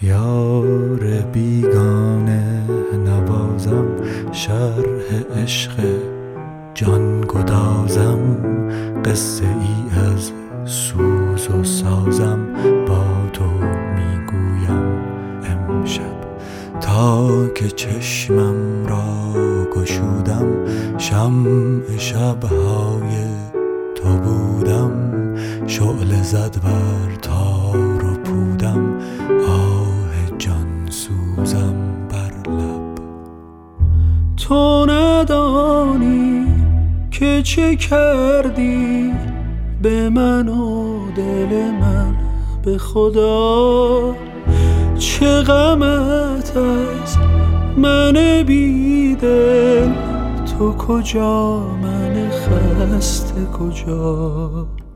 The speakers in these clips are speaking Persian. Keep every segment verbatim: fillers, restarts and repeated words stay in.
یار بیگانه نوازم، شرح عشق جان گدازم، قصه ای از سوز و سازم، با تو میگویم امشب. تا که چشمم را گشودم، شمع شبهای تو بودم، شعله زد بر تار و پودم، آه جان سوزم بر لب. تو ندانی که چه کردی به من و دل من، به خدا چه غمت از من بیدل. تو کجا من خسته کجا،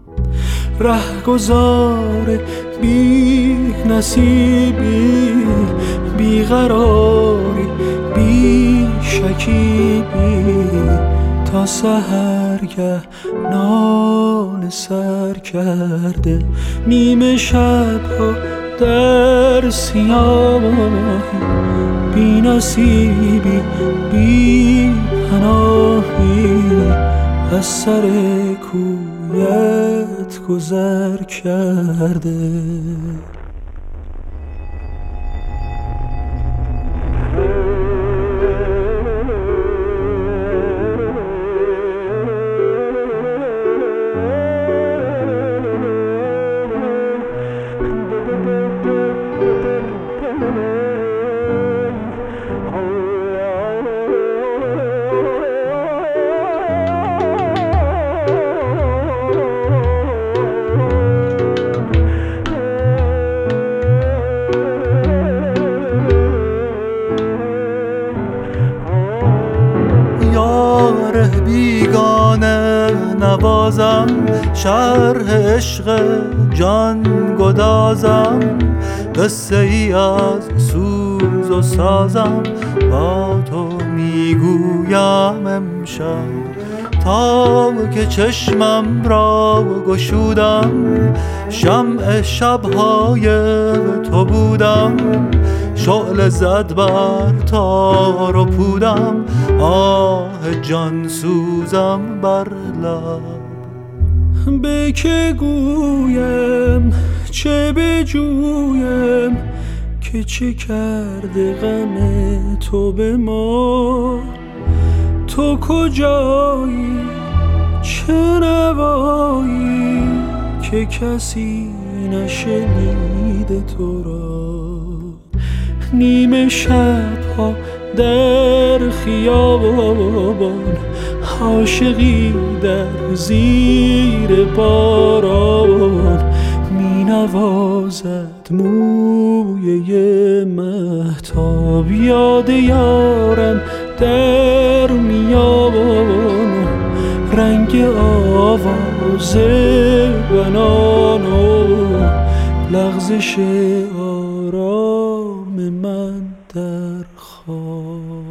رهگذار بی نصیبی، بی قراری بی شکیبی، تا سحرگه ناله سر کرده، نیمه شبها در سیاهی، بی نصیبی بی پناهی، از سر کویت گذر کرده. بیگانه نوازم، شرح عشق جان گدازم، قصه ای از سوز و سازم، با تو میگویم امشب. تا که چشمم را گشودم، شمع شبهای تو بودم، شعله زد بر تار و پودم، آه جان سوزم بر لب. به که گویم چه بجویم، که چه کرده غم تو به ما. تو کجایی چه نوایی، که کسی نشنیده تو را. نیمه شبها در خیابان، عاشقی در زیر باران، می نوازد موی مهتاب، یاد یارم در میان، رنگ آواز بنان و لغزش آرام من در خواب.